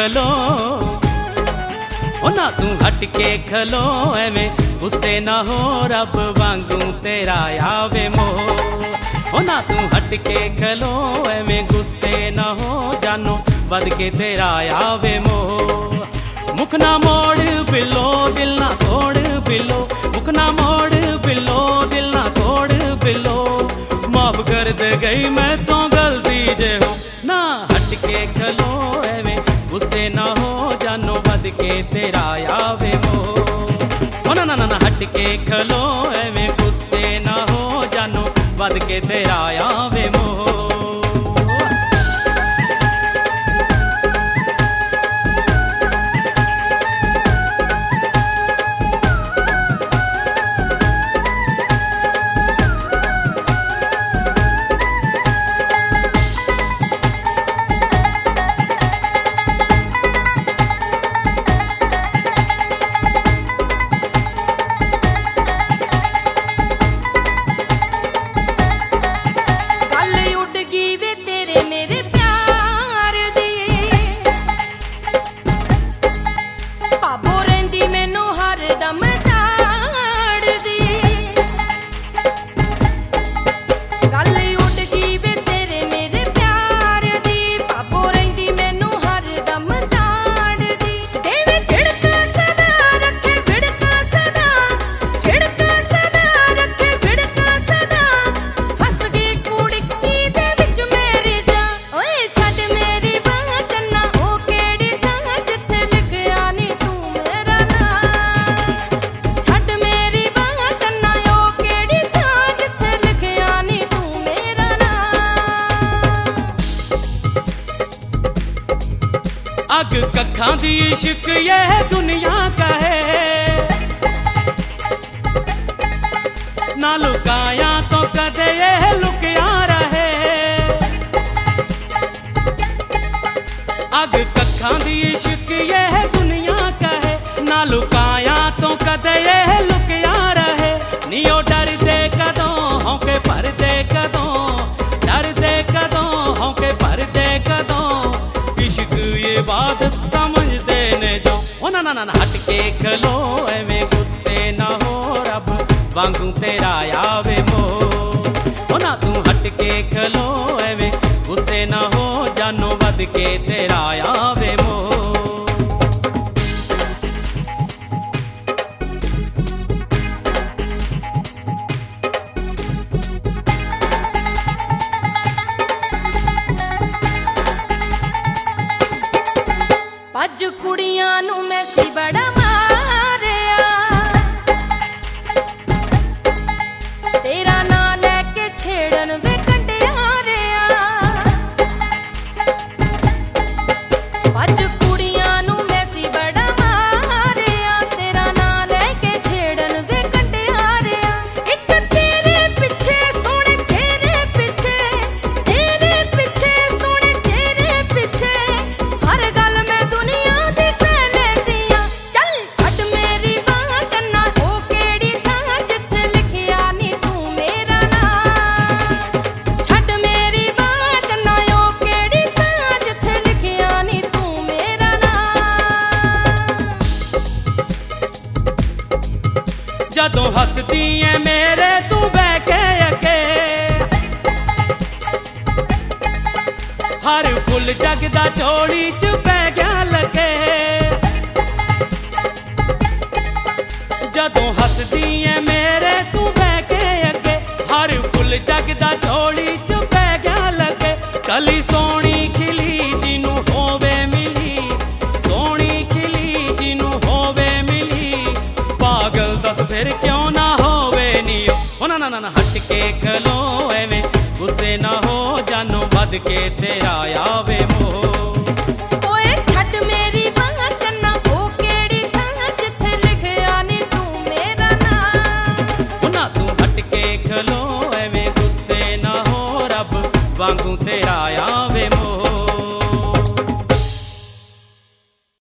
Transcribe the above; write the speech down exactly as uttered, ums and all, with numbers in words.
खलो ओ ना तू हट के खलो एवें गुस्से ना हो रब वांगू तेरा आवे मोह ओ ना तू हट के खलो एवें गुस्से ना हो जानो बद के तेरा आवे मोह मुख ना मोड़ बिलो दिल ना तोड़ बिलो मुख ना मोड़ बिलो दिल ना तोड़ बिलो माफ कर दे गई मैं तो गलती जे हो ना हट के खलो एवें गुस्से ना हो जानो बद के तेरा आवे मोह ओ ना ना ना हट के खलो एवें गुस्से ना हो जानो बद के तेरा आवे मोह अग कखा दी इश्क ये दुनिया का है ना लुकाया तो कदे ये लुकिया रहे अग कखा दी इश्क ये दुनिया का है ना लुकाया तो कदे ये लुकिया रहे नियो डर दे कदों होके भर दे कदों डर दे कदों होके भर दे कदों ये बात समझ देने जो ओ ना ना ना हट के खलो एवें गुस्से ना हो रब वांगू तेरा आवे मोह ओ ना तू हट के खलो एवें गुस्से ना हो जानो बद के तेरा आवे मोह अज कुड़ियां नू मैसी बड़ा मारिया तेरा ना लैके छेड़न वे कंडिया रिया अज कुड़ियां नू मैसी बड़ा मारिया तेरा ना लैके छेड़न वे कंडिया रिया एक तेरे पिछे सोने चेहरे पिछे तेरे पिछे सोने चेहरे पिछे हर गल में जदों हसदी है मेरे तू बह के अगे हर फुल जगदा चोली च पै गया लगे जदों हसदी है मेरे तू बह के अगे हर फुल जगदा चोली च पै गया लगे कली सोनी खिली जिनू होवे मिली सोनी खिली जिनू होवे मिली पागल दस फिर क्यों ना होवे नियो ओ ना ना ना हट के खलो एवें गुस्से ना हो जानो बद के तेरा आवे मोह